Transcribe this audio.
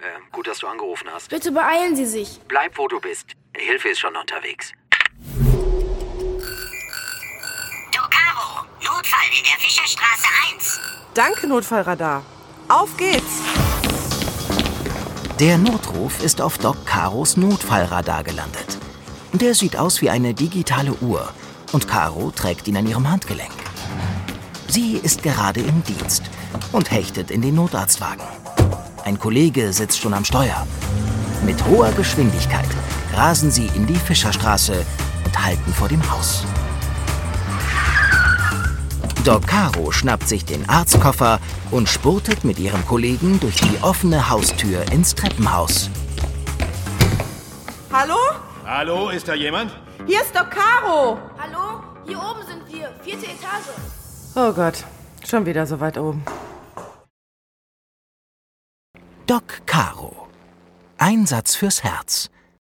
Gut, dass du angerufen hast. Bitte beeilen Sie sich. Bleib, wo du bist. Hilfe ist schon unterwegs. Caro, Notfall in der Fischerstraße 1. Danke, Notfallradar. Auf geht's! Der Notruf ist auf Doc Caros Notfallradar gelandet. Der sieht aus wie eine digitale Uhr und Caro trägt ihn an ihrem Handgelenk. Sie ist gerade im Dienst und hechtet in den Notarztwagen. Ein Kollege sitzt schon am Steuer. Mit hoher Geschwindigkeit rasen sie in die Fischerstraße und halten vor dem Haus. Doc Caro schnappt sich den Arztkoffer und spurtet mit ihrem Kollegen durch die offene Haustür ins Treppenhaus. Hallo? Hallo, ist da jemand? Hier ist Doc Caro. Hallo? Hier oben sind wir. 4. Etage. Oh Gott, schon wieder so weit oben. Doc Caro. Einsatz fürs Herz.